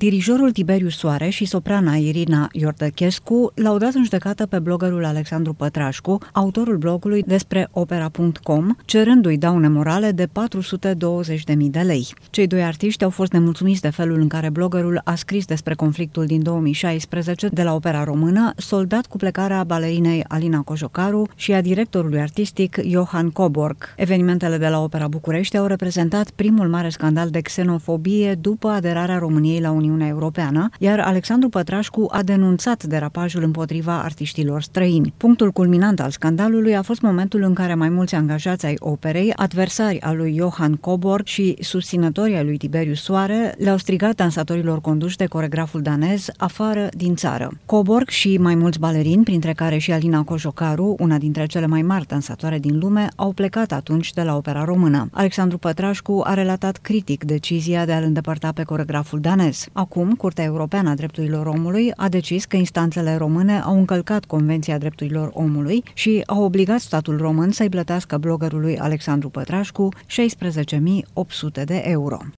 Dirijorul Tiberiu Soare și soprana Irina Iordăchescu l-au dat în judecată pe bloggerul Alexandru Pătrașcu, autorul blogului despre opera.com, cerându-i daune morale de 420.000 de lei. Cei doi artiști au fost nemulțumiți de felul în care bloggerul a scris despre conflictul din 2016 de la Opera Română, soldat cu plecarea balerinei Alina Cojocaru și a directorului artistic Johan Coborg. Evenimentele de la Opera București au reprezentat primul mare scandal de xenofobie după aderarea României la Uniunea Europeană, iar Alexandru Pătrașcu a denunțat derapajul împotriva artiștilor străini. Punctul culminant al scandalului a fost momentul în care mai mulți angajați ai operei, adversari al lui Johan Coborg și susținătorii ai lui Tiberiu Soare, le-au strigat dansatorilor conduși de coregraful danez afară din țară. Coborg și mai mulți balerini, printre care și Alina Cojocaru, una dintre cele mai mari dansatoare din lume, au plecat atunci de la Opera Română. Alexandru Pătrașcu a relatat critic decizia de a-l îndepărta pe coregraful danez. Acum, Curtea Europeană a Drepturilor Omului a decis că instanțele române au încălcat Convenția Drepturilor Omului și au obligat statul român să-i plătească bloggerului Alexandru Pătrașcu 16.800 de euro.